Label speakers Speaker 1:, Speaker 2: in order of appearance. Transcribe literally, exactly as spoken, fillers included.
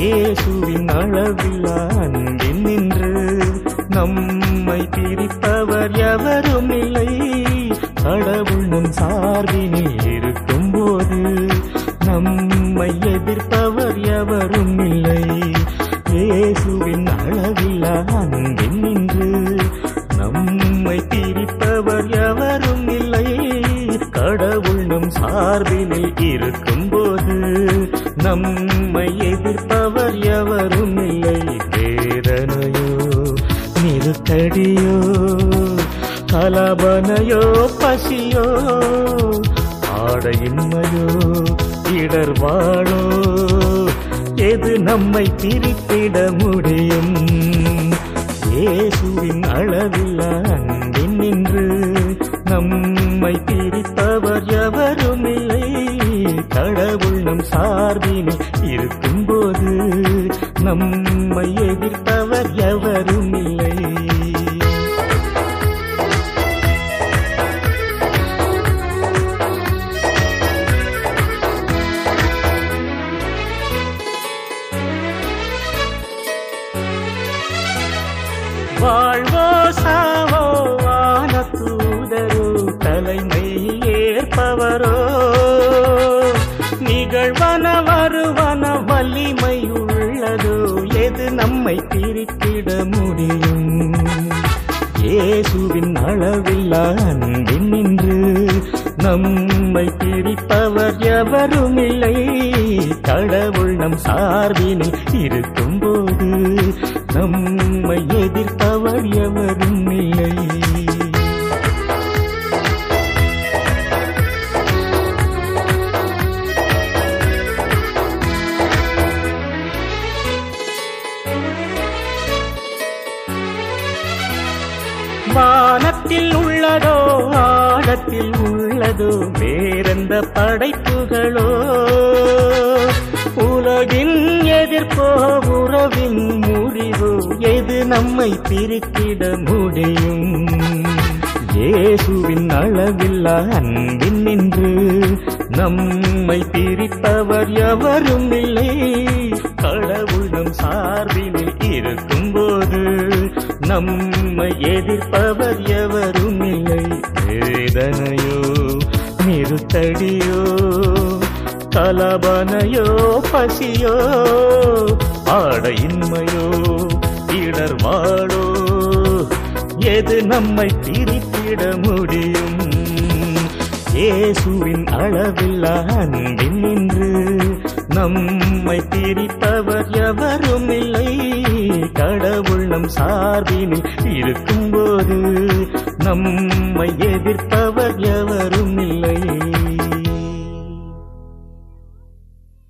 Speaker 1: இயேசுவின் அளவில்லா அன்பில் நின்று நம்மை பிரிப்பவர் எவரும் இல்லை. கடவுள் நம் சார்பினில் இருக்கும் போது நம்மை எதிர்ப்பவர் எவரும் இல்லை. இயேசுவின் அளவில்லா அன்பில் நின்று நம்மை பிரிப்பவர் எவரும் இல்லை. கடவுள் நம் சார்பினில் இருக்கும் போது நம்மை எதிர்ப்பவர் எவரும் இல்லை. வேதனையோ நிறுத்தடியோ கலபனையோ பசியோ ஆடையின்மையோ இடர்வாளோ எது நம்மை பிரித்திட முடியும்? இயேசுவின் அளவில்லா அன்பில் நின்று நம்மை பிரிப்பவர் எவரும் இல்லை. கடவுள் நம் சார்பினில் இருக்கும் போது நம்மை எதிர்ப்பவர் எவரும் இல்லை. வாழ்வோ சாவோ வான தூதரோ தலைமை ஏற்பவரோ நிகழ்வன வருவன வலிமை உள்ளதோ எது நம்மை பிரித்திட முடியும்? இயேசுவின் அளவில்லா அன்பில் நின்று நம்மை பிரிப்பவர் எவரும் இல்லை. கடவுள் நம் சார்பினில் இருக்கும் போது நம்மை எதிர்ப்பவர் எவரும் இல்லை. வானத்தில் உள்ளதோ ஆழத்தில் உள்ளதோ வேறெந்த படைப்புகளோ உலகின் எதிர்ப்போ உறவின் முறிவோ எது நம்மை பிரித்திட முடியும்? இயேசுவின் அளவில்லா அன்பில் நின்று நம்மை பிரிப்பவர் எவரும் இல்லை. கடவுள் நம் சார்பினில் இருக்கும் போது நம்மை எதிர்ப்பவர் எவரும் இல்லை. வேதனையோ நிறுத்தடியோ கலபனையோ பசியோ ஆடையின்மையோ இடர்வாளோ எது நம்மை பிரித்திட முடியும்? இயேசுவின் அளவில்லா அன்பில் நின்று நம்மை பிரிப்பவர் எவரும் இல்லை. கடவுள் நம் சார்பினில் இருக்கும் போது நம்மை எதிர்ப்பவர் எவரும் இல்லை.